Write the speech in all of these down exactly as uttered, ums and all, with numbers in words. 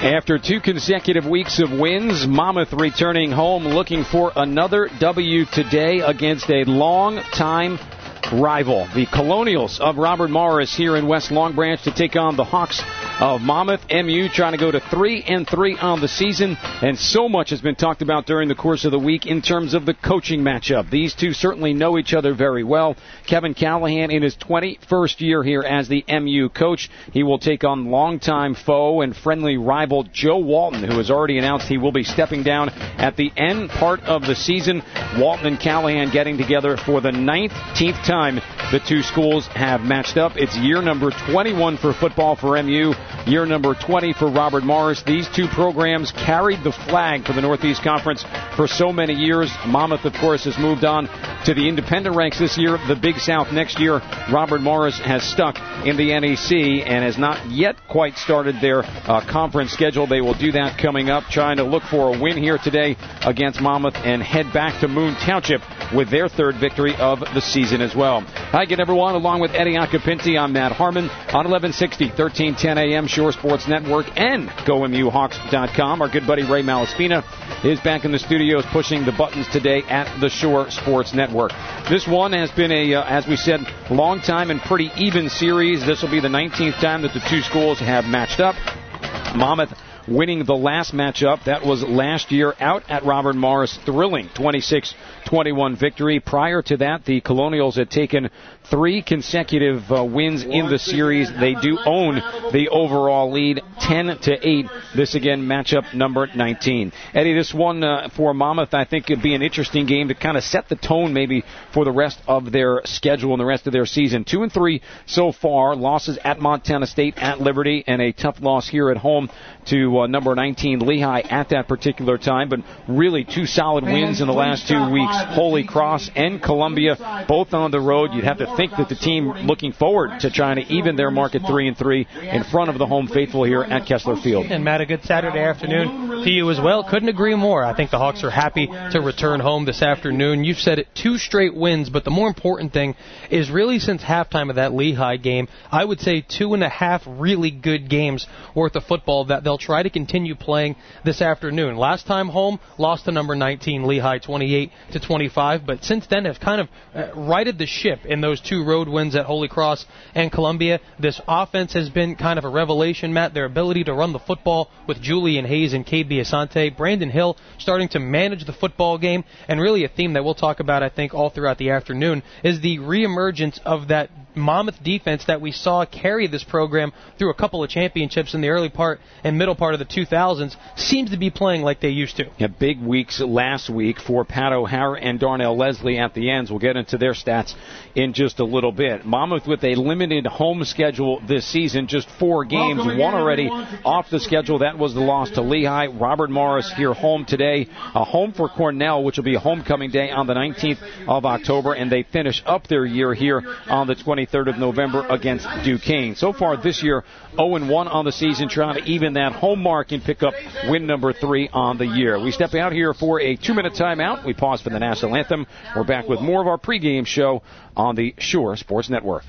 After two consecutive weeks of wins, Monmouth returning home looking for another W today against a long-time rival. The Colonials of Robert Morris here in West Long Branch to take on the Hawks of Monmouth. M U trying to go to three and three on the season, and so much has been talked about during the course of the week in terms of the coaching matchup. These two certainly know each other very well. Kevin Callahan in his twenty-first year here as the M U coach. He will take on longtime foe and friendly rival Joe Walton, who has already announced he will be stepping down at the end part of the season. Walton and Callahan getting together for the nineteenth time the two schools have matched up. It's year number twenty-one for football for M U, year number twenty for Robert Morris. These two programs carried the flag for the Northeast Conference for so many years. Monmouth, of course, has moved on to the independent ranks this year, the Big South next year. Robert Morris has stuck in the N E C and has not yet quite started their uh, conference schedule. They will do that coming up, trying to look for a win here today against Monmouth and head back to Moon Township with their third victory of the season as well. Hi again, everyone. Along with Eddie Acapinti, I'm Matt Harmon on eleven sixty, thirteen ten a.m. Shore Sports Network and Go M U Hawks dot com. Our good buddy Ray Malaspina is back in the studios pushing the buttons today at the Shore Sports Network. This one has been a, uh, as we said, long time and pretty even series. This will be the nineteenth time that the two schools have matched up. Monmouth winning the last matchup. That was last year out at Robert Morris. Thrilling twenty-six twenty-one victory. Prior to that, the Colonials had taken three consecutive uh, wins in the series. They do own the overall lead, ten to eight. This again, matchup number nineteen. Eddie, this one uh, for Monmouth, I think could be an interesting game to kind of set the tone maybe for the rest of their schedule and the rest of their season. Two and three so far. Losses at Montana State, at Liberty, and a tough loss here at home to uh, number nineteen Lehigh at that particular time. But really two solid wins in the last two weeks. Holy Cross and Columbia, both on the road. You'd have to think that the team looking forward to trying to even their mark at three and three in front of the home faithful here at Kessler Field. And Matt, a good Saturday afternoon to you as well. Couldn't agree more. I think the Hawks are happy to return home this afternoon. You've said it, two straight wins, but the more important thing is really since halftime of that Lehigh game, I would say two and a half really good games worth of football that they'll try to continue playing this afternoon. Last time home, lost to number nineteen Lehigh twenty-eight to twenty-five, but since then have kind of uh, righted the ship in those two road wins at Holy Cross and Columbia. This offense has been kind of a revelation, Matt. Their ability to run the football with Julian Hayes and K B Asante. Brandon Hill starting to manage the football game, and really a theme that we'll talk about, I think, all throughout the afternoon is the reemergence of that Monmouth defense that we saw carry this program through a couple of championships in the early part and middle part of the two thousands. Seems to be playing like they used to. Yeah, big weeks last week for Pat O'Hara and Darnell Leslie at the ends. We'll get into their stats in just a little bit. Monmouth with a limited home schedule this season, just four games, one already off the schedule. That was the loss to Lehigh. Robert Morris here home today, a home for Cornell, which will be a homecoming day on the nineteenth of October, and they finish up their year here on the twenty-third of November against Duquesne. So far this year, oh and one on the season, trying to even that home mark and pick up win number three on the year. We step out here for a two-minute timeout. We pause for the national anthem. We're back with more of our pregame show on the Shore Sports Network.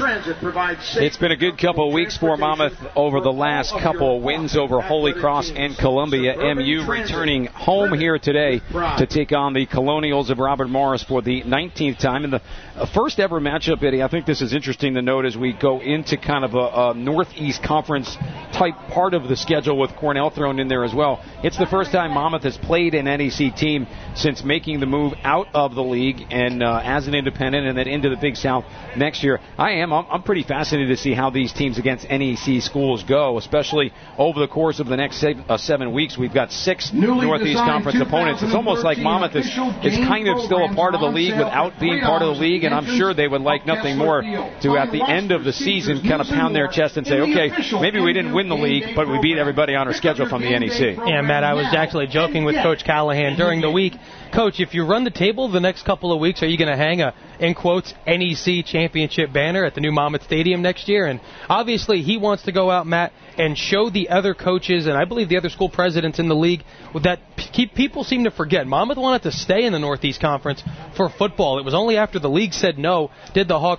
It's been a good couple of weeks for Monmouth over the last couple of wins over Holy Cross and Columbia. M U returning home here today to take on the Colonials of Robert Morris for the nineteenth time. In the first ever matchup, Eddie, I think this is interesting to note as we go into kind of a, a Northeast Conference type part of the schedule with Cornell thrown in there as well. It's the first time Monmouth has played an N E C team since making the move out of the league and uh, as an independent and then into the Big South next year. I am. I'm, I'm pretty fascinated to see how these teams against N E C schools go, especially over the course of the next se- uh, seven weeks. We've got six Northeast Conference opponents. It's almost like Monmouth is, is kind of still a part of the league without being part of the league, and I'm sure they would like nothing more to, at the end of the season, kind of pound their chest and say, okay, maybe we didn't win the league, but we beat everybody on our schedule from the N E C. Yeah, Matt, I was actually joking with Coach Callahan during the week. Coach, if you run the table the next couple of weeks, are you going to hang a, in quotes, N E C championship banner at the new Monmouth Stadium next year? And obviously he wants to go out, Matt, and show the other coaches and I believe the other school presidents in the league that keep, people seem to forget. Monmouth wanted to stay in the Northeast Conference for football. It was only after the league said no did the Hawks move on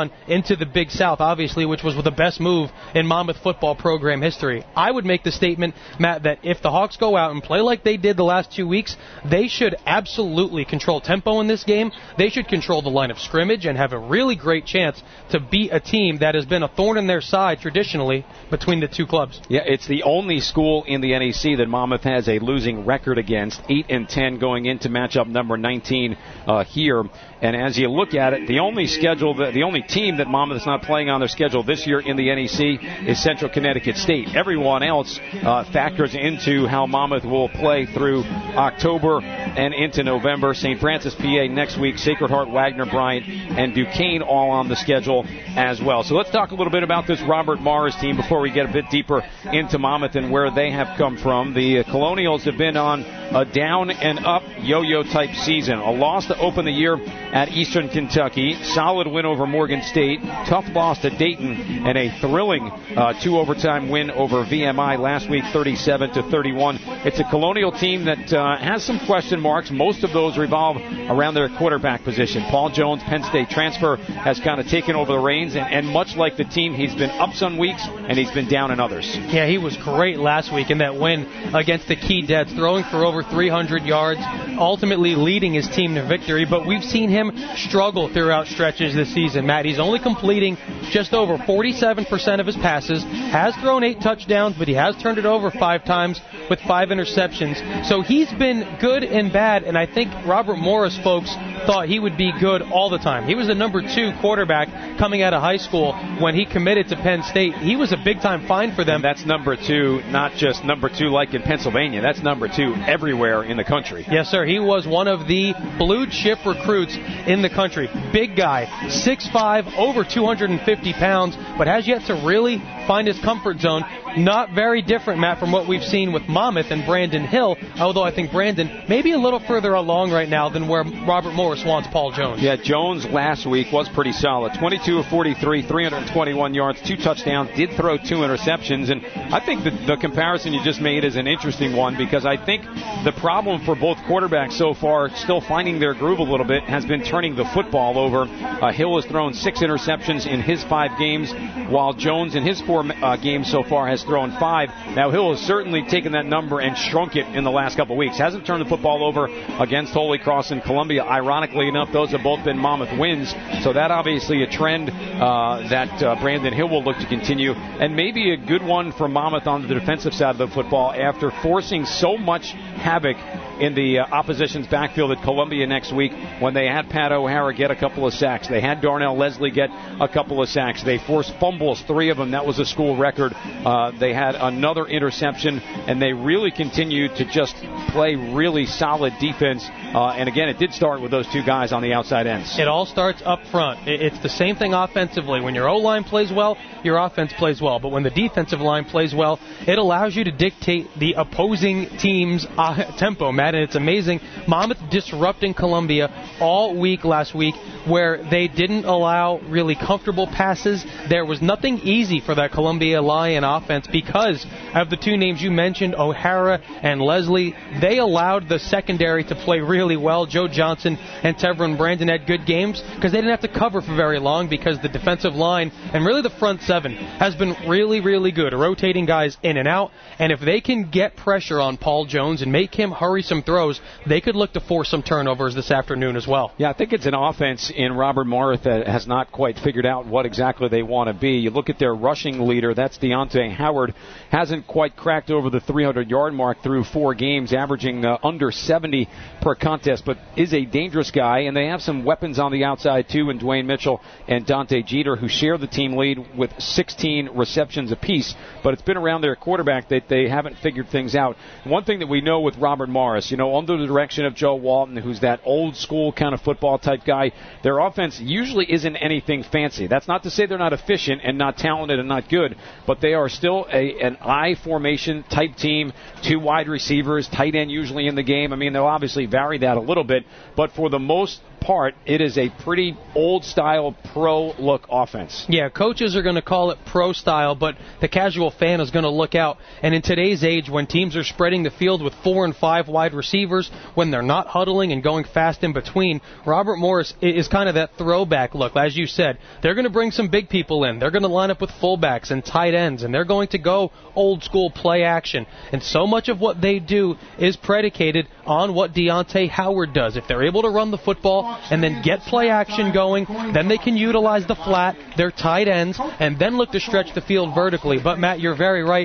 on into the Big South, obviously, which was the best move in Monmouth football program history. I would make the statement, Matt, that if the Hawks go out and play like they did the last two weeks, they should absolutely control tempo in this game. They should control the line of scrimmage and have a really great chance to beat a team that has been a thorn in their side traditionally between the two clubs. Yeah, it's the only school in the N E C that Monmouth has a losing record against, eight and ten going into matchup number nineteen uh, here. And as you look at it, the only schedule, that, the only team that Monmouth is not playing on their schedule this year in the N E C is Central Connecticut State. Everyone else uh, factors into how Monmouth will play through October and into November. Saint Francis, P A next week, Sacred Heart, Wagner, Bryant, and Duquesne all on the schedule as well. So let's talk a little bit about this Robert Morris team before we get a bit deeper into Monmouth and where they have come from. The uh, Colonials have been on a down and up yo-yo type season. A loss to open the year at Eastern Kentucky, solid win over Morgan State, tough loss to Dayton, and a thrilling uh, two overtime win over V M I last week, thirty-seven to thirty-one. It's a Colonial team that uh, has some question marks. Most of those revolve around their quarterback position. Paul Jones, Penn State transfer, has kind of taken over the reins, and, and much like the team, he's been up some weeks and he's been down in others. Yeah, he was great last week in that win against the Keydets, throwing for over three hundred yards, ultimately leading his team to victory. But we've seen him struggle throughout stretches this season, Matt. He's only completing just over forty-seven percent of his passes, has thrown eight touchdowns, but he has turned it over five times with five interceptions. So he's been good and bad, and I think Robert Morris folks thought he would be good all the time. He was the number two quarterback coming out of high school when he committed to Penn State. He was a big-time find for them. And that's number two, not just number two like in Pennsylvania. That's number two everywhere in the country. Yes, sir. He was one of the blue-chip recruits in the country. Big guy, six five, over two hundred fifty pounds, but has yet to really find his comfort zone. Not very different, Matt, from what we've seen with Monmouth and Brandon Hill, although I think Brandon may be a little further along right now than where Robert Morris wants Paul Jones. Yeah, Jones last week was pretty solid. twenty-two of forty-three, three hundred twenty-one yards, two touchdowns, did throw two interceptions, and I think the, the comparison you just made is an interesting one because I think the problem for both quarterbacks so far, still finding their groove a little bit, has been turning the football over. Uh, Hill has thrown six interceptions in his five games, while Jones in his four uh, games so far has thrown five. Now, Hill has certainly taken that number and shrunk it in the last couple of weeks. Hasn't turned the football over against Holy Cross and Columbia. Ironically enough, those have both been Monmouth wins, so that obviously a trend uh, that uh, Brandon Hill will look to continue, and maybe a good one for Monmouth on the defensive side of the football after forcing so much havoc in the uh, opposition's backfield at Columbia next week when they had Pat O'Hara get a couple of sacks. They had Darnell Leslie get a couple of sacks. They forced fumbles, three of them. That was a school record. Uh, they had another interception, and they really continued to just play really solid defense. Uh, and again, it did start with those two guys on the outside ends. It all starts up front. It's the same thing offensively. When your O-line plays well, your offense plays well. But when the defensive line plays well, it allows you to dictate the opposing team's uh, tempo, Matt. And it's amazing. Monmouth disrupting Columbia all week last week where they didn't allow really comfortable passes. There was nothing easy for that Columbia Lion offense because of the two names you mentioned, O'Hara and Leslie. They allowed the secondary to play really well. Joe Johnson and Tevron Brandon had good games because they didn't have to cover for very long because the defensive line and really the front seven has been really, really good, rotating guys in and out. And if they can get pressure on Paul Jones and make him hurry some throws, they could look to force some turnovers this afternoon as well. Yeah, I think it's an offense in Robert Morris that has not quite figured out what exactly they want to be. You look at their rushing leader, that's Deontay Howard, hasn't quite cracked over the three hundred yard mark through four games, averaging uh, under seventy per contest, but is a dangerous guy, and they have some weapons on the outside too, in Dwayne Mitchell and Dante Jeter, who share the team lead with sixteen receptions apiece, but it's been around their quarterback that they haven't figured things out. One thing that we know with Robert Morris, you know, under the direction of Joe Walton, who's that old school kind of football type guy, their offense usually isn't anything fancy. That's not to say they're not efficient and not talented and not good, but they are still a, an I formation type team, two wide receivers, tight end usually in the game. I mean, they'll obviously vary that a little bit, but for the most part, it is a pretty old-style pro-look offense. Yeah, coaches are going to call it pro-style, but the casual fan is going to look out. And in today's age, when teams are spreading the field with four and five wide receivers, when they're not huddling and going fast in between, Robert Morris is kind of that throwback look. As you said, they're going to bring some big people in. They're going to line up with fullbacks and tight ends, and they're going to go old-school play action. And so much of what they do is predicated on what Deontay Howard does. If they're able to run the football and then get play action going, then they can utilize the flat, their tight ends, and then look to stretch the field vertically. But, Matt, you're very right.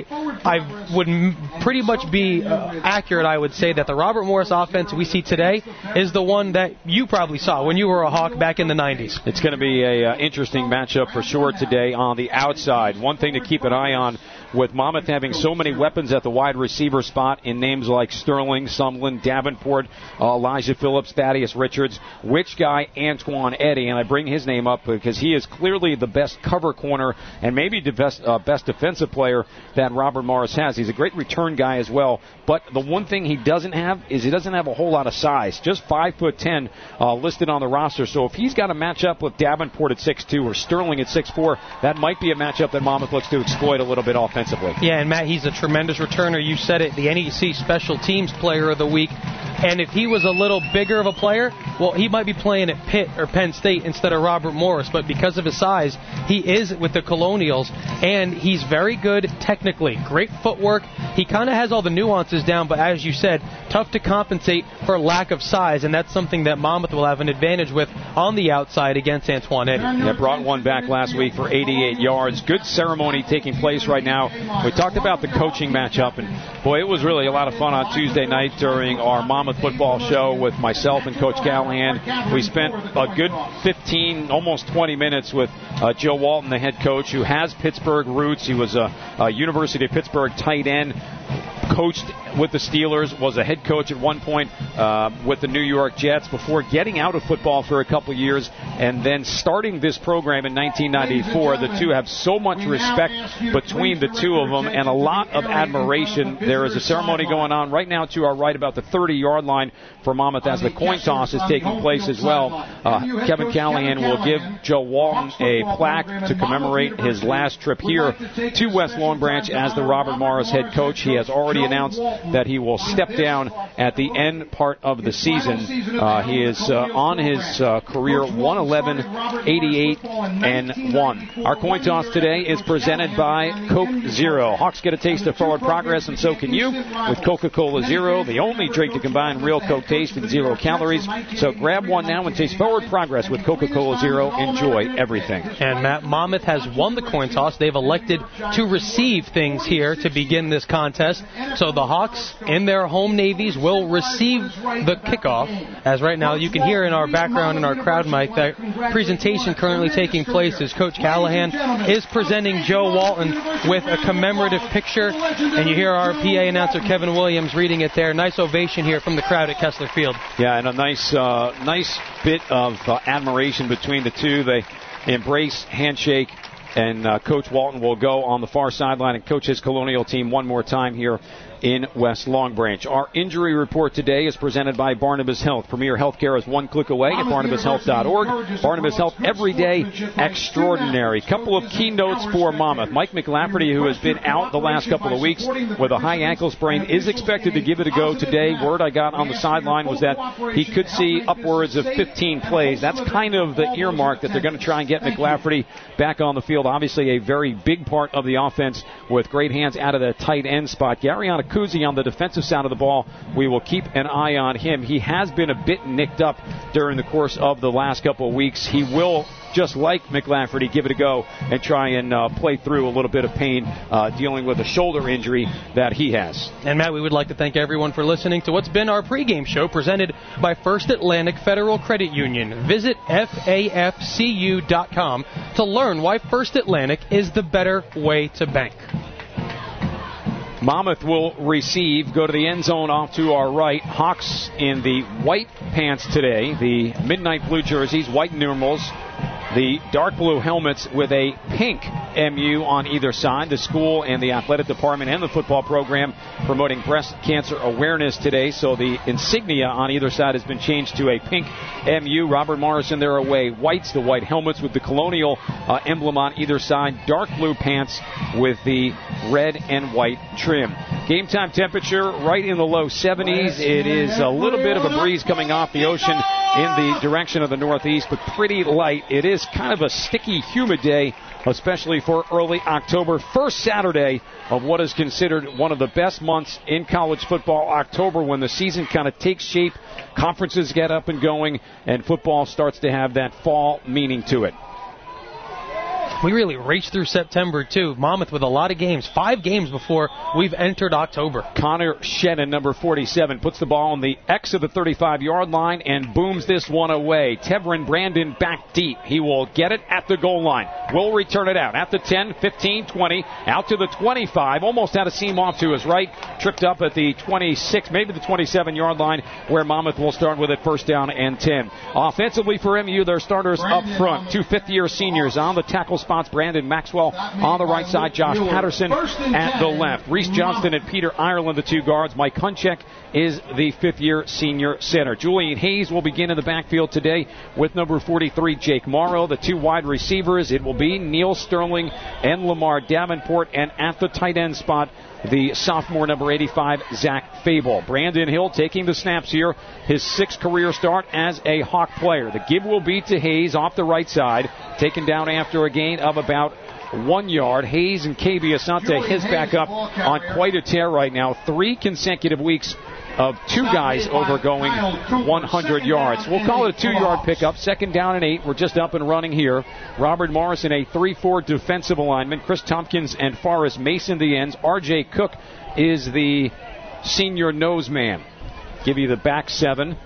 I would m- pretty much be uh, accurate, I would say, that the Robert Morris offense we see today is the one that you probably saw when you were a Hawk back in the nineties. It's going to be an uh, interesting matchup for sure today on the outside. One thing to keep an eye on with Monmouth having so many weapons at the wide receiver spot in names like Sterling, Sumlin, Davenport, uh, Elijah Phillips, Thaddeus Richards, which guy Antoine Eddy, and I bring his name up because he is clearly the best cover corner and maybe the best, uh, best defensive player that Robert Morris has. He's a great return guy as well, but the one thing he doesn't have is he doesn't have a whole lot of size, just five foot ten uh, listed on the roster. So if he's got a matchup with Davenport at six two or Sterling at six four, that might be a matchup that Monmouth looks to exploit a little bit offensively. Yeah, and Matt, he's a tremendous returner. You said it, the N E C Special Teams Player of the Week. And if he was a little bigger of a player, well, he might be playing at Pitt or Penn State instead of Robert Morris. But because of his size, he is with the Colonials, and he's very good technically. Great footwork. He kind of has all the nuances down, but as you said, tough to compensate for lack of size, and that's something that Monmouth will have an advantage with on the outside against Antoine Eddy. Yeah, brought one back last week for eighty-eight yards. Good ceremony taking place right now. We talked about the coaching matchup, and boy, it was really a lot of fun on Tuesday night during our Monmouth football show with myself and Coach Callahan. We spent a good fifteen, almost twenty minutes with uh, Joe Walton, the head coach, who has Pittsburgh roots. He was a, a University of Pittsburgh tight end, coached with the Steelers, was a head coach at one point uh, with the New York Jets before getting out of football for a couple years and then starting this program in nineteen ninety-four. The two have so much respect between the two of them and a lot of admiration. There is a ceremony going on right now to our right about the thirty-yard line for Monmouth as the coin toss is taking place as well. Uh, Kevin Callahan will give Joe Walton a plaque to commemorate his last trip here to West Long Branch as the Robert Morris head coach. He has already announced that he will step down at the end part of the season. Uh, he is uh, on his uh, career one eleven, eighty-eight, and one. Our coin toss today is presented by Coke Zero. Hawks get a taste of forward progress, and so can you with Coca-Cola Zero, the only drink to combine real Coke taste and zero calories. So grab one now and taste forward progress with Coca-Cola Zero. Enjoy everything. And Matt, Monmouth has won the coin toss. They've elected to receive things here to begin this contest. So the Hawks in their home navies will receive the kickoff. As right now you can hear in our background in our crowd mic that presentation currently taking place as Coach Callahan is presenting Joe Walton with a commemorative picture. And you hear our P A announcer Kevin Williams reading it there. Nice ovation here from the crowd at Kessler Field. Yeah, and a nice, uh, nice bit of uh, admiration between the two. They embrace, handshake, and uh, Coach Walton will go on the far sideline and coach his Colonial team one more time here in West Long Branch. Our injury report today is presented by Barnabas Health. Premier Healthcare is one click away at barnabas health dot org. Barnabas Health, every day extraordinary. Couple of keynotes for Monmouth. Mike McLafferty, who has been out the last couple of weeks with a high ankle sprain, is expected to give it a go today. Word I got on the sideline was that he could see upwards of fifteen plays. That's kind of the earmark that they're going to try and get McLafferty back on the field. Obviously a very big part of the offense with great hands out of the tight end spot. Gary Kuzi on the defensive side of the ball, we will keep an eye on him. He has been a bit nicked up during the course of the last couple of weeks. He will, just like McLafferty, give it a go and try and uh, play through a little bit of pain uh, dealing with a shoulder injury that he has. And Matt, we would like to thank everyone for listening to what's been our pregame show presented by First Atlantic Federal Credit Union. Visit F A F C U dot com to learn why First Atlantic is the better way to bank. Monmouth will receive, go to the end zone off to our right. Hawks in the white pants today, the midnight blue jerseys, white numerals, the dark blue helmets with a pink M U on either side. The school and the athletic department and the football program promoting breast cancer awareness today. So the insignia on either side has been changed to a pink M U. Robert Morris in their away whites, the white helmets with the Colonial uh, emblem on either side. Dark blue pants with the red and white trim. Game time temperature right in the low seventies. It is a little bit of a breeze coming off the ocean in the direction of the northeast, but pretty light. It is kind of a sticky, humid day, especially for early October. First Saturday of what is considered one of the best months in college football, October, when the season kind of takes shape, conferences get up and going, and football starts to have that fall meaning to it. We really raced through September, too. Monmouth with a lot of games. Five games before we've entered October. Connor Shannon, number forty-seven, puts the ball on the X of the thirty-five-yard line and booms this one away. Tevrin Brandon back deep. He will get it at the goal line. Will return it out at the ten, fifteen, twenty, out to the twenty-five. Almost had a seam off to his right. Tripped up at the twenty-six, maybe the twenty-seven-yard line, where Monmouth will start with it first down and ten. Offensively for M U, their starters up front. Two fifth-year seniors on the tackle spots. Brandon Maxwell on the right side. Josh Patterson at the left. Reese Johnston and Peter Ireland, the two guards. Mike Hunchek is the fifth-year senior center. Julian Hayes will begin in the backfield today with number forty-three, Jake Morrow. The two wide receivers, it will be Neil Sterling and Lamar Davenport. And at the tight end spot, the sophomore, number eighty-five, Zach Fable. Brandon Hill taking the snaps here. His sixth career start as a Hawk player. The give will be to Hayes off the right side. Taken down after a gain of about one yard. Hayes and K B Asante, his back up on quite a tear right now. Three consecutive weeks of two guys over going one hundred yards. We'll call it a two-yard pickup. Second down and eight. We're just up and running here. Robert Morrison, a three four defensive alignment. Chris Tompkins and Forrest Mason, the ends. R J Cook is the senior nose man. Give you the back seven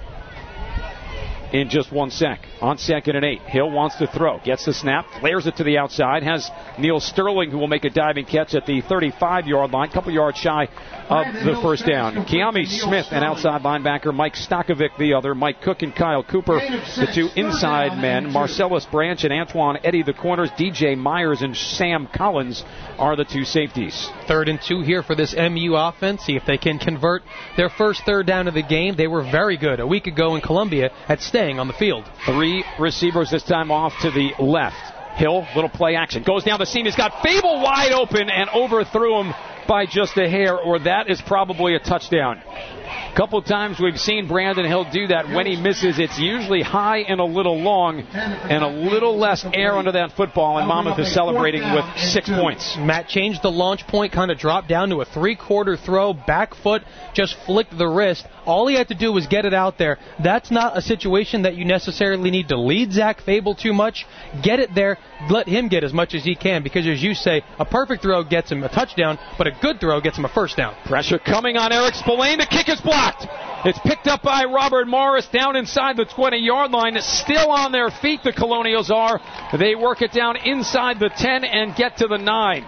in just one sec. On second and eight, Hill wants to throw. Gets the snap, flares it to the outside. Has Neil Sterling, who will make a diving catch at the thirty-five-yard line, couple yards shy of the first down. Kiami Smith, an outside linebacker. Mike Stakovic, the other. Mike Cook and Kyle Cooper, the two inside men. Marcellus Branch and Antoine Eddy, the corners. D J Myers and Sam Collins are the two safeties. Third and two here for this M U offense. See if they can convert their first third down of the game. They were very good a week ago in Columbia at staying on the field. Three receivers this time off to the left. Hill, little play action. Goes down the seam. He's got Fable wide open and overthrew him by just a hair, or that is probably a touchdown. A couple times we've seen Brandon Hill do that. When he misses, it's usually high and a little long and a little less air under that football, and Monmouth is celebrating with six points. Matt changed the launch point, kind of dropped down to a three-quarter throw, back foot, just flicked the wrist. All he had to do was get it out there. That's not a situation that you necessarily need to lead Zach Fable too much. Get it there, let him get as much as he can, because as you say, a perfect throw gets him a touchdown, but a good throw gets him a first down. Pressure coming on Eric Spillane. The kick is blocked. It's picked up by Robert Morris down inside the twenty-yard line. Still on their feet, the Colonials are. They work it down inside the ten and get to the nine.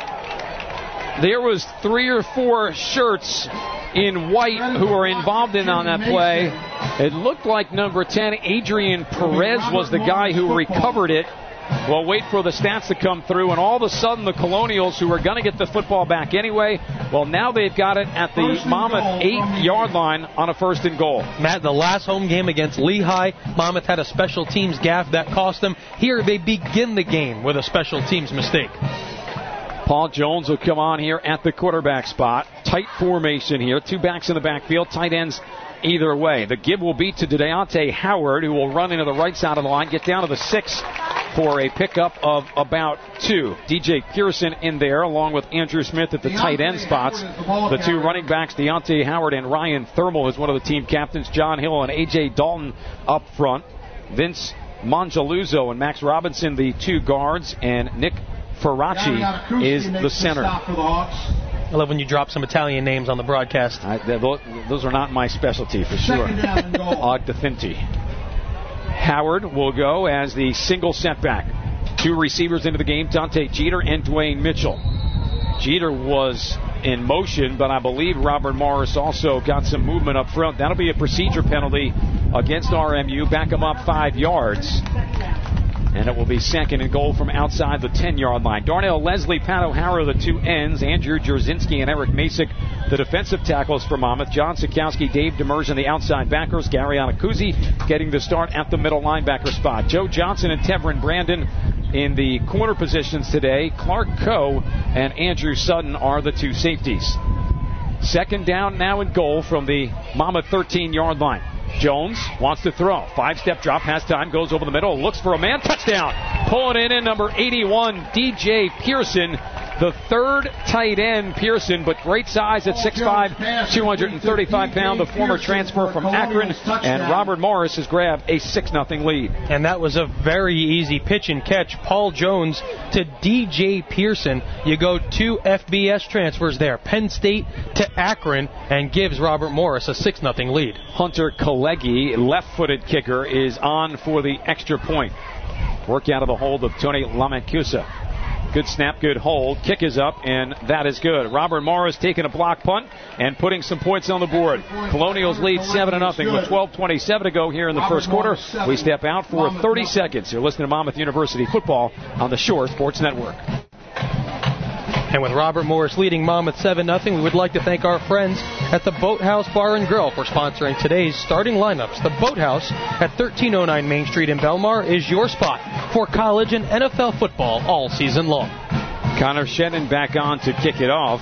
There was three or four shirts in white who were involved in on that play. It looked like number ten, Adrian Perez, was the guy who recovered it. We'll wait for the stats to come through, and all of a sudden the Colonials, who are going to get the football back anyway, well, now they've got it at the Monmouth eight-yard line on a first and goal. Matt, the last home game against Lehigh, Monmouth had a special teams gaffe that cost them. Here they begin the game with a special teams mistake. Paul Jones will come on here at the quarterback spot. Tight formation here. Two backs in the backfield. Tight ends either way. The give will be to Deontay Howard, who will run into the right side of the line, get down to the six for a pickup of about two. D J Pearson in there, along with Andrew Smith at the tight end spots. The two running backs, Deontay Howard and Ryan Thermal, is one of the team captains. John Hill and A J Dalton up front. Vince Mongeluzzo and Max Robinson, the two guards, and Nick Ferracci is the center. I love when you drop some Italian names on the broadcast. I, those are not my specialty, for sure. Ogdefinti. Howard will go as the single setback. Two receivers into the game, Dante Jeter and Dwayne Mitchell. Jeter was in motion, but I believe Robert Morris also got some movement up front. That'll be a procedure penalty against R M U. Back him up five yards. And it will be second and goal from outside the ten-yard line. Darnell Leslie, Pat O'Hara, the two ends. Andrew Jerzinski and Eric Masick, the defensive tackles for Monmouth. John Sikowski, Dave Demers, the outside backers. Gary Anacuzzi getting the start at the middle linebacker spot. Joe Johnson and Tevin Brandon in the corner positions today. Clark Coe and Andrew Sutton are the two safeties. Second down now and goal from the Monmouth thirteen-yard line. Jones wants to throw. Five-step drop, has time, goes over the middle, looks for a man, touchdown. Pulling it in, number eighty-one, D J Pearson. The third tight end, Pearson, but great size at six five, two hundred thirty-five pounds, the former transfer from Akron. And Robert Morris has grabbed a six nothing lead. And that was a very easy pitch and catch. Paul Jones to D J Pearson. You go two F B S transfers there, Penn State to Akron, and gives Robert Morris a six nothing lead. Hunter Kalegi, left-footed kicker, is on for the extra point. Work out of the hold of Tony Lamacusa. Good snap, good hold. Kick is up, and that is good. Robert Morris taking a block punt and putting some points on the board. Colonials lead seven to nothing with twelve twenty-seven to go here in the first quarter. We step out for thirty seconds. You're listening to Monmouth University football on the Shore Sports Network. And with Robert Morris leading Monmouth seven nothing, we would like to thank our friends at the Boathouse Bar and Grill for sponsoring today's starting lineups. The Boathouse at thirteen oh nine Main Street in Belmar is your spot for college and N F L football all season long. Connor Shannon back on to kick it off.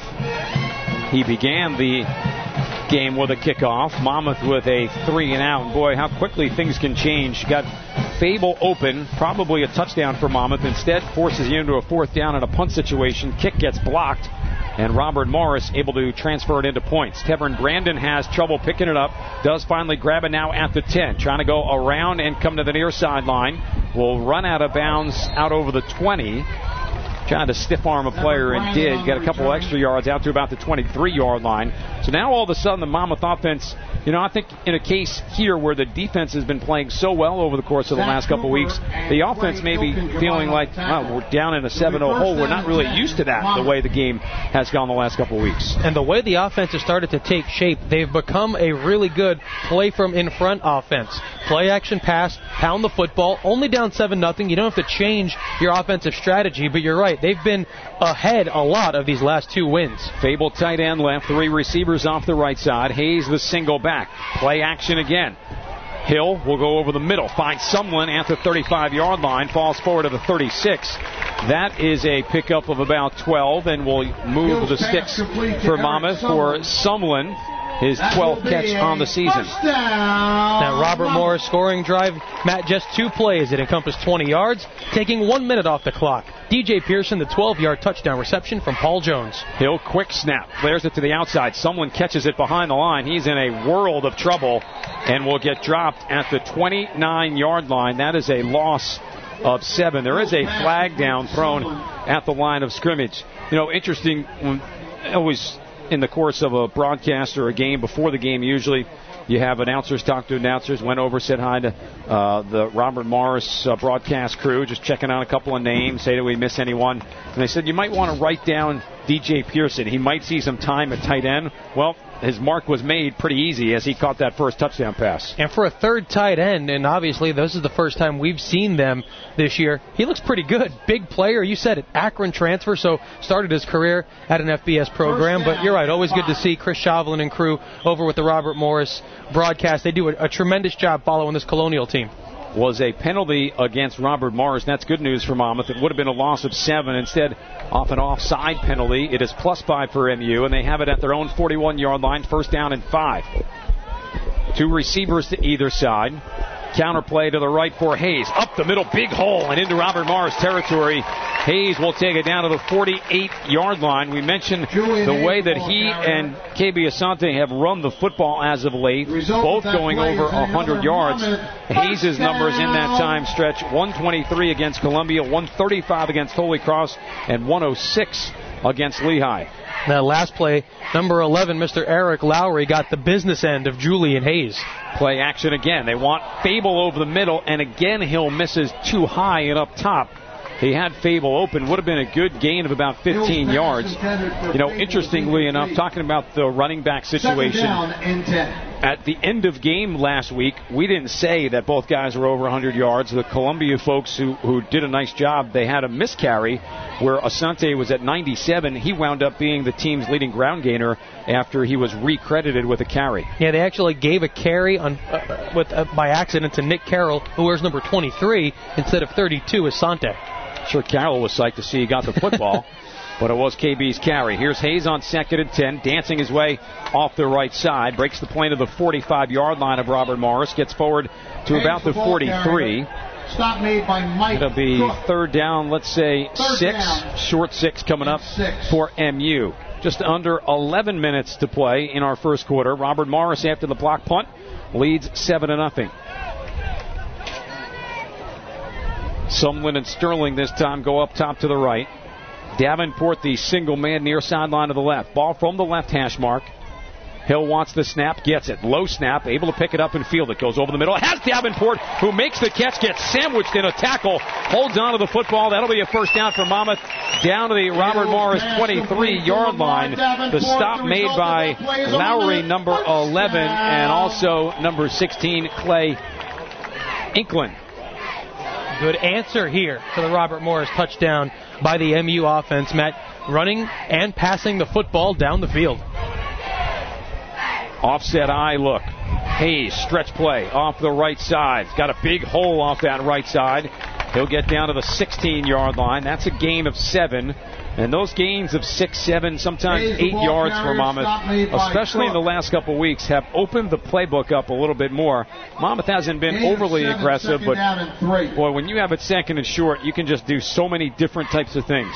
He began the game with a kickoff. Monmouth with a three and out. And boy, how quickly things can change. Got Fable open, probably a touchdown for Monmouth. Instead, forces you into a fourth down in a punt situation. Kick gets blocked, and Robert Morris able to transfer it into points. Tevin Brandon has trouble picking it up. Does finally grab it now at the ten. Trying to go around and come to the near sideline. Will run out of bounds out over the twenty. Trying to stiff arm a player and did. Get a couple extra yards out to about the twenty-three-yard line. So now all of a sudden the Monmouth offense, you know, I think in a case here where the defense has been playing so well over the course of the last couple of weeks, the offense may be feeling like, wow, we're down in a seven oh hole. We're not really used to that, the way the game has gone the last couple of weeks. And the way the offense has started to take shape, they've become a really good play from in front offense. Play action pass, pound the football, only down seven nothing. You don't have to change your offensive strategy, but you're right. They've been ahead a lot of these last two wins. Fable tight end left, three receivers off the right side. Hayes the single back. Play action again. Hill will go over the middle, find someone at the thirty-five-yard line, falls forward to the thirty-six. That is a pickup of about twelve, and will move the sticks for Monmouth for Sumlin. His twelfth catch on the season. Now Robert Morris scoring drive, Matt, just two plays that encompass twenty yards, taking one minute off the clock. D J Pearson, the twelve-yard touchdown reception from Paul Jones. Hill, quick snap, flares it to the outside. Someone catches it behind the line. He's in a world of trouble and will get dropped at the twenty-nine-yard line. That is a loss of seven. There is a flag down thrown at the line of scrimmage. You know, interesting, when, always in the course of a broadcast or a game, before the game usually, you have announcers talk to announcers. Went over, said hi to uh, the Robert Morris uh, broadcast crew, just checking on a couple of names, say, did we miss anyone? And they said, you might want to write down D J Pearson. He might see some time at tight end. Well, his mark was made pretty easy as he caught that first touchdown pass. And for a third tight end, and obviously this is the first time we've seen them this year, he looks pretty good. Big player, you said it, Akron transfer, so started his career at an F B S program. But you're right, always good to see Chris Chauvelin and crew over with the Robert Morris broadcast. They do a, a tremendous job following this Colonial team. Was a penalty against Robert Morris. That's good news for Monmouth. It would have been a loss of seven. Instead, off an offside penalty. It is plus five for M U, and they have it at their own forty-one-yard line, first down and five. Two receivers to either side. Counterplay to the right for Hayes. Up the middle, big hole, and into Robert Morris territory. Hayes will take it down to the forty-eight-yard line. We mentioned the way that he and K B Asante have run the football as of late, both going over one hundred yards. Hayes' numbers in that time stretch, one twenty-three against Columbia, one thirty-five against Holy Cross, and one oh six against Lehigh. That last play, number eleven, Mister Eric Lowry, got the business end of Julian Hayes. Play action again. They want Fable over the middle, and again Hill misses too high and up top. He had Fable open. Would have been a good gain of about fifteen yards. You know, interestingly enough, talking about the running back situation, At the end of game last week, we didn't say that both guys were over one hundred yards. The Columbia folks who, who did a nice job, they had a miscarry where Asante was at ninety-seven. He wound up being the team's leading ground gainer after he was recredited with a carry. Yeah, they actually gave a carry on uh, with uh, by accident to Nick Carroll, who wears number twenty-three instead of thirty-two, Asante. Sure, Carroll was psyched to see he got the football. But it was K B's carry. Here's Hayes on second and ten, dancing his way off the right side. Breaks the plane to the forty-five-yard line of Robert Morris. Gets forward to Hayes about the forty-three. Stop made by Mike. It'll be Cook. third down, let's say third six. Down. Short six coming up six. for M U. Just under eleven minutes to play in our first quarter. Robert Morris, after the block punt, leads seven to nothing. Sumlin and Sterling this time go up top to the right. Davenport, the single man near sideline to the left. Ball from the left hash mark. Hill wants the snap, gets it. Low snap, able to pick it up and field it. Goes over the middle. It has Davenport, who makes the catch, gets sandwiched in a tackle. Holds on to the football. That'll be a first down for Monmouth. Down to the Robert Morris twenty-three-yard line. The stop made by Lowry, number eleven, and also number sixteen, Clay Inklin. Good answer here to the Robert Morris touchdown by the M U offense, Matt, running and passing the football down the field. Offset eye look. Hayes, stretch play off the right side. Got a big hole off that right side. He'll get down to the sixteen-yard line. That's a gain of seven. And those gains of six, seven, sometimes eight yards for Monmouth, especially in the last couple of weeks, have opened the playbook up a little bit more. Monmouth hasn't been overly aggressive, but boy, when you have it second and short, you can just do so many different types of things.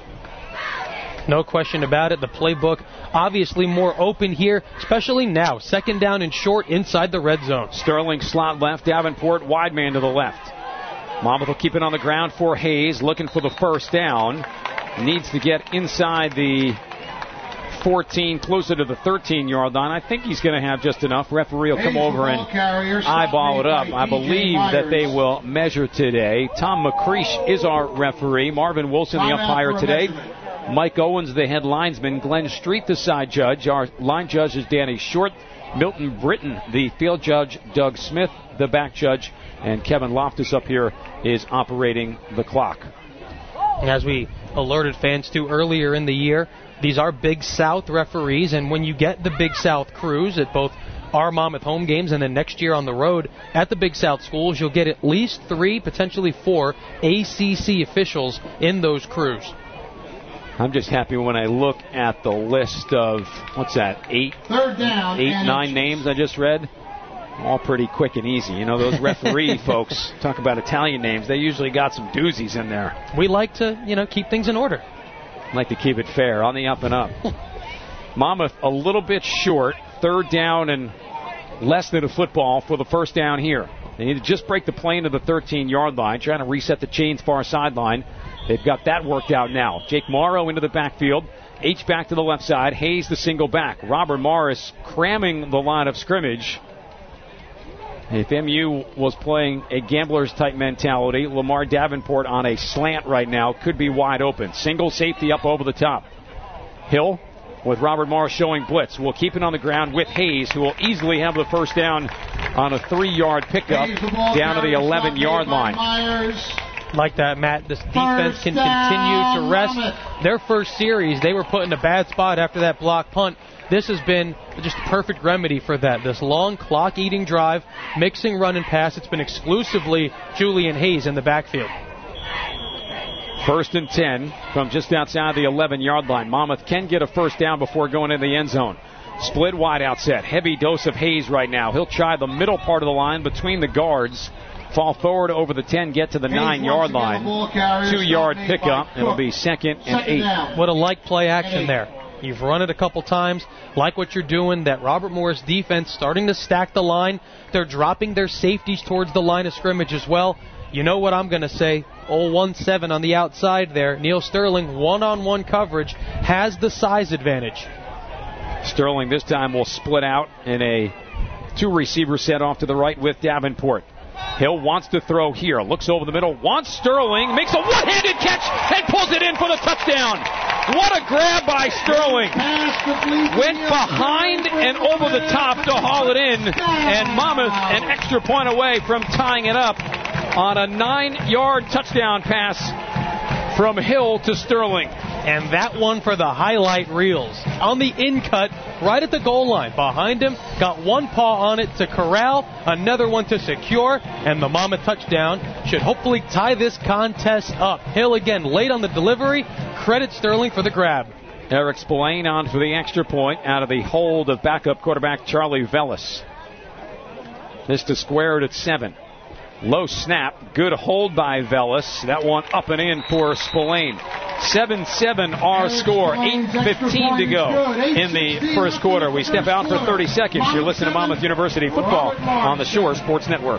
No question about it. The playbook obviously more open here, especially now. Second down and short inside the red zone. Sterling slot left, Davenport wide man to the left. Monmouth will keep it on the ground for Hayes, looking for the first down. Needs to get inside the fourteen, closer to the thirteen-yard line. I think he's going to have just enough. Referee will come over and eyeball it up. I believe that they will measure today. Tom McCreesh is our referee. Marvin Wilson, the umpire today. Mike Owens, the head linesman. Glenn Street, the side judge. Our line judge is Danny Short. Milton Britton, the field judge. Doug Smith, the back judge. And Kevin Loftus up here is operating the clock. As we alerted fans to earlier in the year, these are Big South referees, and when you get the Big South crews at both our Monmouth home games and then next year on the road at the Big South schools, you'll get at least three, potentially four A C C officials in those crews. I'm just happy when I look at the list of, what's that, eight, Third down, eight nine names I just read. All pretty quick and easy. You know, those referee folks, talk about Italian names, they usually got some doozies in there. We like to, you know, keep things in order. Like to keep it fair, on the up and up. Monmouth a little bit short, third down and less than a football for the first down here. They need to just break the plane to the thirteen-yard line, trying to reset the chains far sideline. They've got that worked out now. Jake Morrow into the backfield. H back to the left side. Hayes the single back. Robert Morris cramming the line of scrimmage. If M U was playing a gambler's type mentality, Lamar Davenport on a slant right now could be wide open. Single safety up over the top. Hill with Robert Morris showing blitz. Will keep it on the ground with Hayes, who will easily have the first down on a three-yard pickup down to the eleven-yard line. Like that, Matt. This defense can continue to rest. Their first series, they were put in a bad spot after that block punt. This has been just a perfect remedy for that. This long clock-eating drive, mixing run and pass. It's been exclusively Julian Hayes in the backfield. First and ten from just outside the eleven-yard line. Monmouth can get a first down before going in the end zone. Split wide out set. Heavy dose of Hayes right now. He'll try the middle part of the line between the guards. Fall forward over the ten, get to the nine-yard line. Two-yard pickup. It'll be second and eight. What a like play action there. You've run it a couple times. Like what you're doing, that Robert Morris defense starting to stack the line. They're dropping their safeties towards the line of scrimmage as well. You know what I'm going to say. oh one seven on the outside there. Neil Sterling, one-on-one coverage, has the size advantage. Sterling this time will split out in a two-receiver set off to the right with Davenport. Hill wants to throw here. Looks over the middle. Wants Sterling. Makes a one-handed catch and pulls it in for the touchdown. What a grab by Sterling. Went behind and over the top to haul it in. And Monmouth an extra point away from tying it up on a nine-yard touchdown pass from Hill to Sterling. And that one for the highlight reels. On the in cut, right at the goal line. Behind him, got one paw on it to corral, another one to secure, and the Monmouth touchdown should hopefully tie this contest up. Hill again late on the delivery. Credit Sterling for the grab. Eric Spillane on for the extra point out of the hold of backup quarterback Charlie Vellis. This to square it at seven. Low snap. Good hold by Vellis. That one up and in for Spillane. seven seven our score. eight fifteen to go in the first quarter. We step out for thirty seconds. You're listening to Monmouth University football on the Shore Sports Network.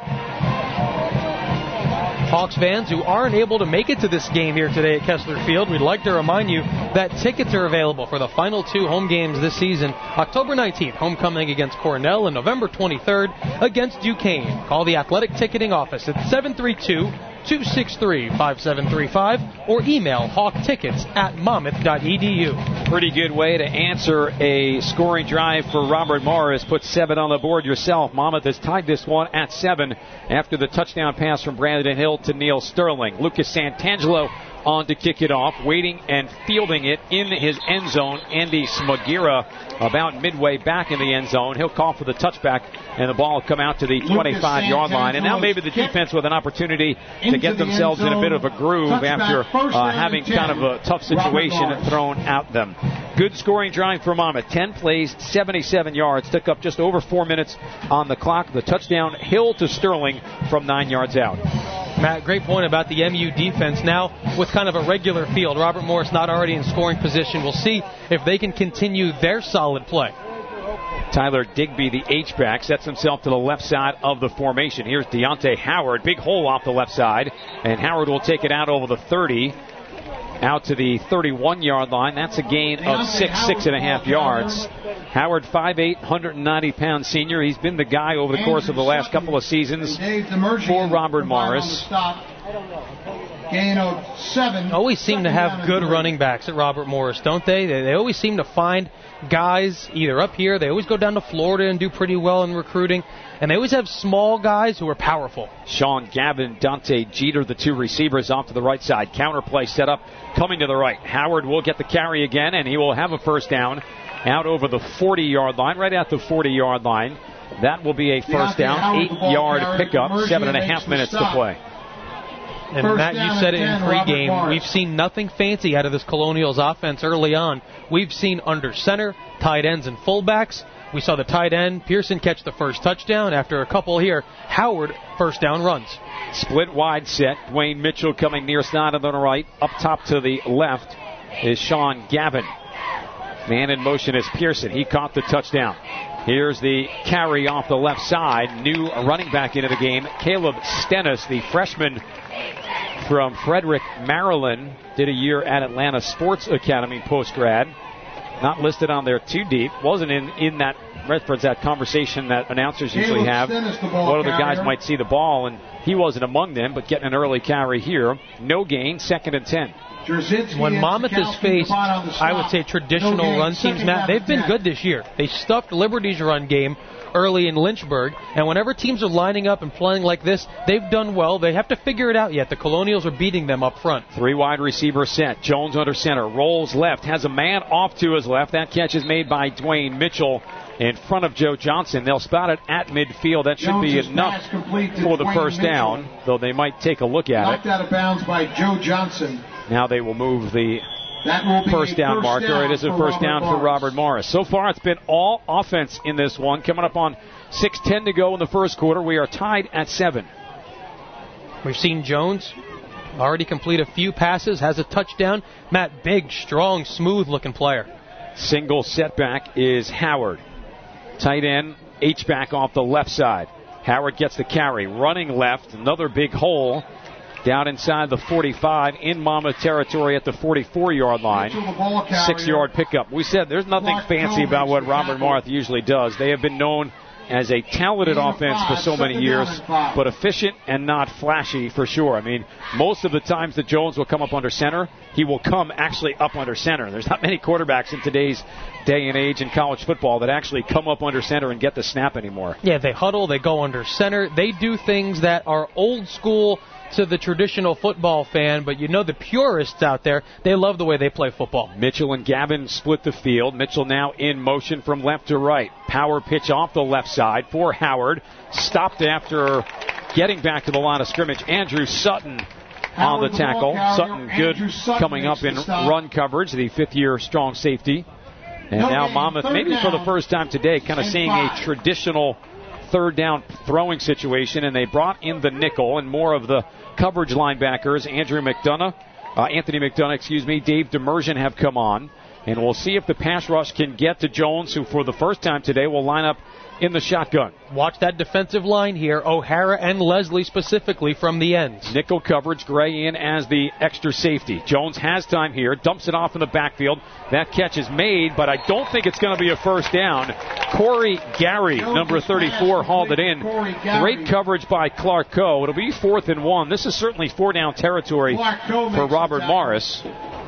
Hawks fans who aren't able to make it to this game here today at Kessler Field, we'd like to remind you that tickets are available for the final two home games this season. October nineteenth, homecoming against Cornell, and November twenty-third against Duquesne. Call the Athletic Ticketing Office at seven three two, two six three, five seven three five or email hawktickets at monmouth dot e d u. Pretty good way to answer a scoring drive for Robert Morris. Put seven on the board yourself. Monmouth has tied this one at seven after the touchdown pass from Brandon Hill to Neil Sterling. Lucas Santangelo on to kick it off, waiting and fielding it in his end zone. Andy Smagira about midway back in the end zone. He'll call for the touchback, and the ball will come out to the twenty-five-yard line. And now maybe the defense with an opportunity to get themselves in a bit of a groove after uh, having kind of a tough situation thrown at them. Good scoring drive for Monmouth. ten plays, seventy-seven yards. Took up just over four minutes on the clock. The touchdown, Hill to Sterling from nine yards out. Matt, great point about the M U defense. Now with kind of a regular field, Robert Morris not already in scoring position. We'll see if they can continue their solid play. Tyler Digby, the H-back, sets himself to the left side of the formation. Here's Deontay Howard. Big hole off the left side, and Howard will take it out over the thirty. Out to the thirty-one-yard line. That's a gain of six, six and a half yards. Howard, five eight, one hundred ninety pound senior. He's been the guy over the course of the last couple of seasons for Robert Morris. Gain of seven. Always seem to have good running backs at Robert Morris, don't they? They, they always seem to find guys either up here. They always go down to Florida and do pretty well in recruiting. And they always have small guys who are powerful. Sean Gavin, Dante Jeter, the two receivers off to the right side. Counter play set up, coming to the right. Howard will get the carry again, and he will have a first down out over the forty-yard line, right at the forty-yard line. That will be a first down, eight-yard pickup, seven and a half minutes to play. And Matt, you said it in pregame. We've seen nothing fancy out of this Colonials offense early on. We've seen under center, tight ends, and fullbacks. We saw the tight end, Pearson, catch the first touchdown. After a couple here, Howard, first down runs. Split wide set. Dwayne Mitchell coming near side on the right. Up top to the left is Sean Gavin. Man in motion is Pearson. He caught the touchdown. Here's the carry off the left side. New running back into the game, Caleb Stennis, the freshman from Frederick, Maryland. Did a year at Atlanta Sports Academy post-grad. Not listed on there too deep. Wasn't in, in that reference, that conversation that announcers usually have. What other guys might see the ball, and he wasn't among them, but getting an early carry here. No gain, second and ten. When Monmouth has faced, I would say, traditional run teams, Matt, they've been good this year. They stuffed Liberty's run game early in Lynchburg, and whenever teams are lining up and playing like this, they've done well. They have to figure it out yet. The Colonials are beating them up front. Three wide receiver set. Jones under center. Rolls left. Has a man off to his left. That catch is made by Dwayne Mitchell in front of Joe Johnson. They'll spot it at midfield. That should be enough for the first down, though they might take a look at it. Knocked out of bounds by Joe Johnson. Now they will move the first down marker. It is a first down for Robert Morris. So far, it's been all offense in this one. Coming up on six ten to go in the first quarter. We are tied at seven. We've seen Jones already complete a few passes, has a touchdown. Matt, big, strong, smooth-looking player. Single setback is Howard. Tight end, H-back off the left side. Howard gets the carry. Running left, another big hole. Down inside the forty-five in Monmouth territory at the forty-four-yard line. Six-yard pickup. We said there's nothing fancy about what Robert Morris usually does. They have been known as a talented offense for so many years, but efficient and not flashy for sure. I mean, most of the times that Jones will come up under center, he will come actually up under center. There's not many quarterbacks in today's day and age in college football that actually come up under center and get the snap anymore. Yeah, they huddle, they go under center. They do things that are old school to the traditional football fan, but you know the purists out there, they love the way they play football. Mitchell and Gavin split the field. Mitchell now in motion from left to right. Power pitch off the left side for Howard. Stopped after getting back to the line of scrimmage. Andrew Sutton on the tackle. Sutton good coming up in run coverage, the fifth-year strong safety. And now Monmouth, maybe for the first time today, kind of seeing a traditional third down throwing situation, and they brought in the nickel and more of the coverage linebackers. Andrew McDonough, uh, Anthony McDonough, excuse me, Dave Demersion have come on, and we'll see if the pass rush can get to Jones, who for the first time today will line up in the shotgun. Watch that defensive line here. O'Hara and Leslie specifically from the ends. Nickel coverage, Gray in as the extra safety. Jones has time here, dumps it off in the backfield. That catch is made, but I don't think it's going to be a first down. Corey Gary, number thirty-four, hauled it in. Great coverage by Clark Coe. It'll be fourth and one. This is certainly four-down territory for Robert Morris.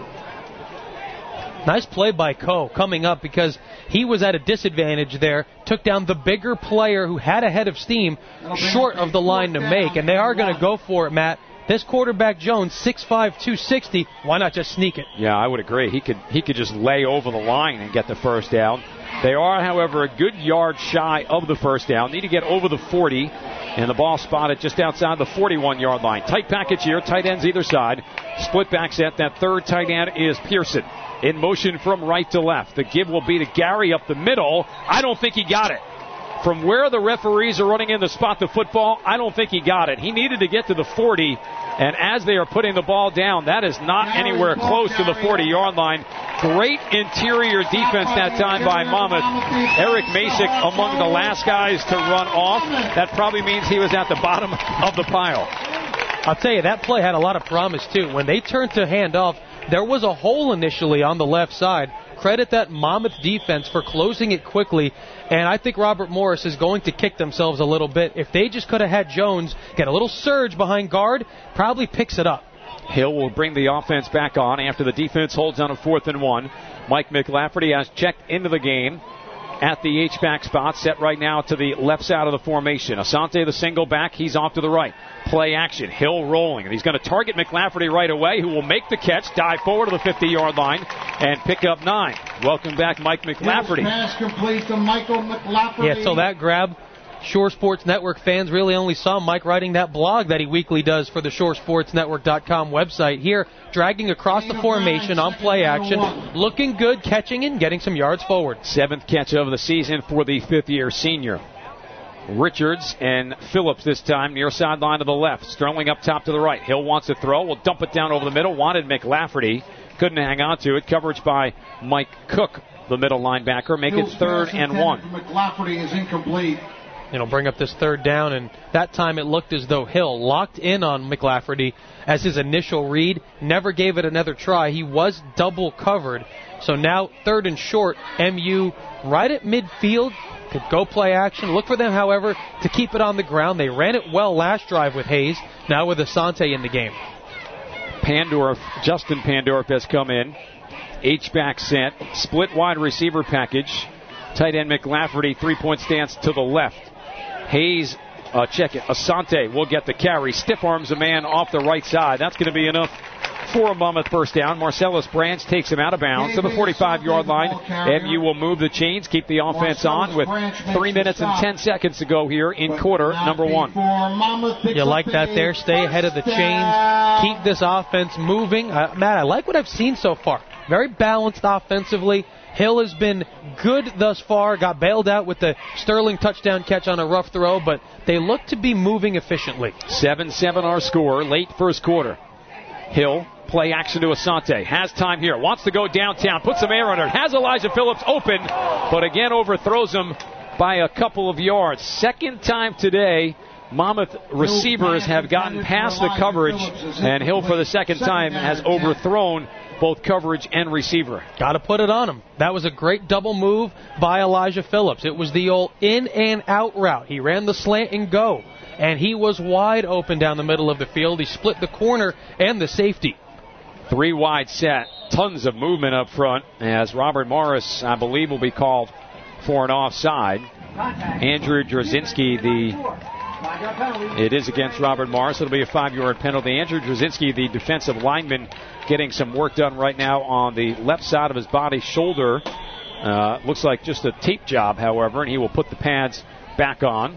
Nice play by Coe coming up because he was at a disadvantage there, took down the bigger player who had a head of steam short of the line to make, and they are going to go for it, Matt. This quarterback, Jones, six five, two sixty, why not just sneak it? Yeah, I would agree. He could he could just lay over the line and get the first down. They are, however, a good yard shy of the first down. Need to get over the forty, and the ball spotted just outside the forty-one-yard line. Tight package here, tight ends either side. Split back set. That third tight end is Pearson. In motion from right to left. The give will be to Gary up the middle. I don't think he got it. From where the referees are running in to spot the football, I don't think he got it. He needed to get to the forty, and as they are putting the ball down, that is not anywhere close to the forty-yard line. Great interior defense that time by Monmouth. Eric Masick among the last guys to run off. That probably means he was at the bottom of the pile. I'll tell you, that play had a lot of promise, too. When they turned to hand off, there was a hole initially on the left side. Credit that Monmouth defense for closing it quickly, and I think Robert Morris is going to kick themselves a little bit. If they just could have had Jones get a little surge behind guard, probably picks it up. Hill will bring the offense back on after the defense holds on a fourth and one. Mike McLafferty has checked into the game at the H-back spot, set right now to the left side of the formation. Asante, the single back, he's off to the right. Play action, Hill rolling, and he's going to target McLafferty right away, who will make the catch, dive forward to the fifty-yard line, and pick up nine. Welcome back, Mike McLafferty. Pass complete to Michael McLafferty. Yeah, so that grab, Shore Sports Network fans really only saw Mike writing that blog that he weekly does for the shore sports network dot com website. Here, dragging across the formation on play action, looking good, catching and getting some yards forward. Seventh catch of the season for the fifth-year senior. Richards and Phillips this time near sideline to the left. Sterling up top to the right. Hill wants to throw. Will dump it down over the middle. Wanted McLafferty. Couldn't hang on to it. Coverage by Mike Cook, the middle linebacker. Make it third and one. McLafferty is incomplete. It'll bring up this third down, and that time it looked as though Hill locked in on McLafferty as his initial read. Never gave it another try. He was double covered. So now third and short, M U right at midfield. Could go play action. Look for them, however, to keep it on the ground. They ran it well last drive with Hayes. Now with Asante in the game. Pandorf, Justin Pandorf has come in. H-back set. Split wide receiver package. Tight end McLafferty, three-point stance to the left. Hayes, uh, check it. Asante will get the carry. Stiff arms a man off the right side. That's going to be enough for a Monmouth first down. Marcellus Branch takes him out of bounds to the forty-five-yard line. M U will move the chains, keep the offense on with three minutes and ten seconds to go here in quarter number one. You like that there? Stay ahead of the chains. Keep this offense moving. Uh, Matt, I like what I've seen so far. Very balanced offensively. Hill has been good thus far. Got bailed out with the Sterling touchdown catch on a rough throw, but they look to be moving efficiently. seven seven our score, late first quarter. Hill, play action to Asante. Has time here. Wants to go downtown. Puts some air under it. Has Elijah Phillips open, but again overthrows him by a couple of yards. Second time today, Monmouth receivers have gotten past the coverage, and Hill for the second time has overthrown both coverage and receiver. Got to put it on him. That was a great double move by Elijah Phillips. It was the old in and out route. He ran the slant and go, and he was wide open down the middle of the field. He split the corner and the safety. Three wide set. Tons of movement up front as Robert Morris, I believe, will be called for an offside. Andrew Drzezinski, the it is against Robert Morris. It'll be a five-yard penalty. Andrew Drzezinski, the defensive lineman, getting some work done right now on the left side of his body, shoulder. Uh, looks like just a tape job, however, and he will put the pads back on.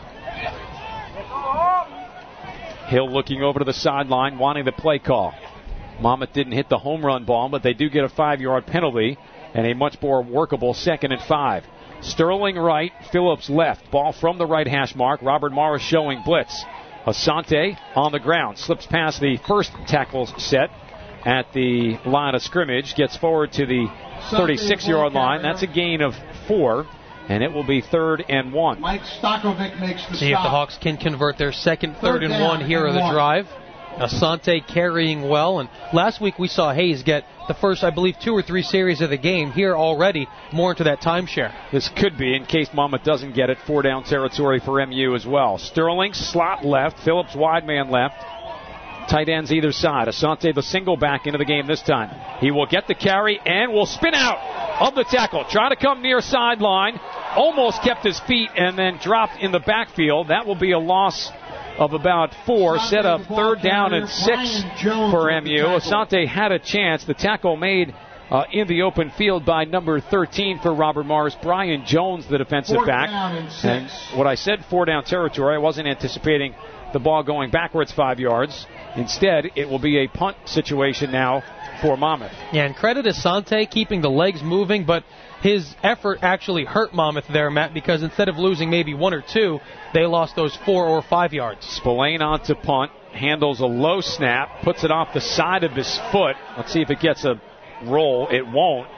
Hill looking over to the sideline, wanting the play call. Monmouth didn't hit the home run ball, but they do get a five-yard penalty and a much more workable second and five. Sterling right, Phillips left. Ball from the right hash mark. Robert Morris showing blitz. Asante on the ground. Slips past the first tackles set at the line of scrimmage. Gets forward to the thirty-six-yard line. That's a gain of four, and it will be third and one. Mike Stokovic makes the See stop. if the Hawks can convert their second, third, Third and down one here and of the one. drive. Asante carrying well, and last week we saw Hayes get the first, I believe, two or three series of the game. Here already, more into that timeshare. This could be, in case Monmouth doesn't get it, four down territory for M U as well. Sterling, slot left. Phillips, wide man left. Tight ends either side. Asante, the single back into the game this time. He will get the carry and will spin out of the tackle. Try to come near sideline. Almost kept his feet and then dropped in the backfield. That will be a loss of about four. Set up third down and six for M U. Asante had a chance. The tackle made uh, in the open field by number thirteen for Robert Morris. Brian Jones, the defensive Fourth back. down and six. And what I said, four down territory, I wasn't anticipating the ball going backwards five yards. Instead, it will be a punt situation now for Monmouth. Yeah, and credit Asante keeping the legs moving, but his effort actually hurt Monmouth there, Matt, because instead of losing maybe one or two, they lost those four or five yards. Spillane on to punt, handles a low snap, puts it off the side of his foot. Let's see if it gets a roll. It won't.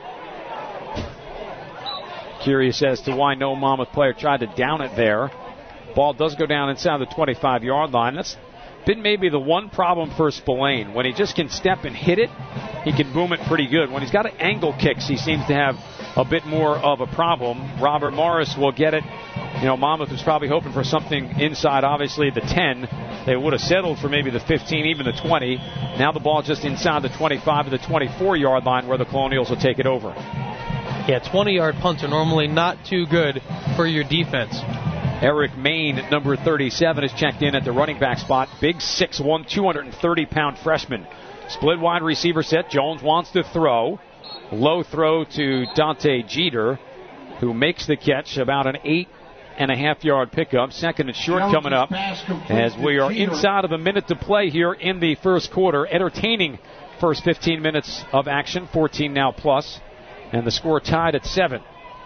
Curious as to why no Monmouth player tried to down it there. Ball does go down inside the twenty-five-yard line. That's been maybe the one problem for Spillane. When he just can step and hit it, he can boom it pretty good. When he's got angle kicks, he seems to have a bit more of a problem. Robert Morris will get it. You know, Monmouth was probably hoping for something inside, obviously, the ten. They would have settled for maybe the fifteen, even the twenty. Now the ball just inside the twenty-five to the twenty-four-yard line where the Colonials will take it over. Yeah, twenty-yard punts are normally not too good for your defense. Eric Main, number thirty-seven, is checked in at the running back spot. Big six one, two hundred thirty pound freshman. Split wide receiver set. Jones wants to throw. Low throw to Dante Jeter, who makes the catch. About an eight and a half yard pickup. Second and short Jones' coming up pass complete as we to are Jeter. inside of a minute to play here in the first quarter. Entertaining first fifteen minutes of action. fourteen now plus. And the score tied at seven.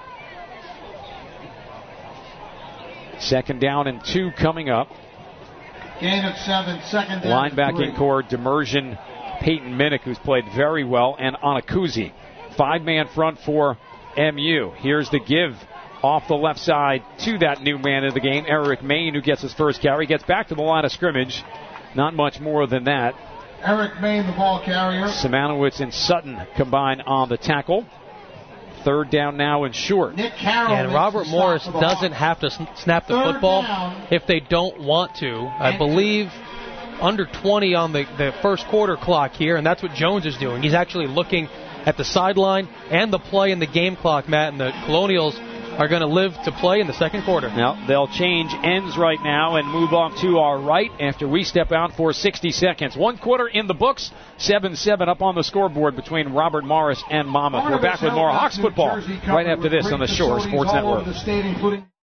Second down and two coming up. Gain of seven, second down. Linebacking core, Demersion, Peyton Minnick, who's played very well, and Anakuzi. Five-man front for M U. Here's the give off the left side to that new man of the game, Eric Main, who gets his first carry. Gets back to the line of scrimmage. Not much more than that. Eric Main, the ball carrier. Simanowicz and Sutton combine on the tackle. Third down now and short. Nick Carroll. And makes Robert the Morris stop for the doesn't Hawks. have to sn- snap the Third football down. if they don't want to. I believe under twenty on the, the first quarter clock here, and that's what Jones is doing. He's actually looking at the sideline and the play in the game clock, Matt, and the Colonials are going to live to play in the second quarter. Now, they'll change ends right now and move off to our right after we step out for sixty seconds. One quarter in the books, seven seven up on the scoreboard between Robert Morris and Monmouth. We're back with more Hawks football right after this on the Shore Sports Network.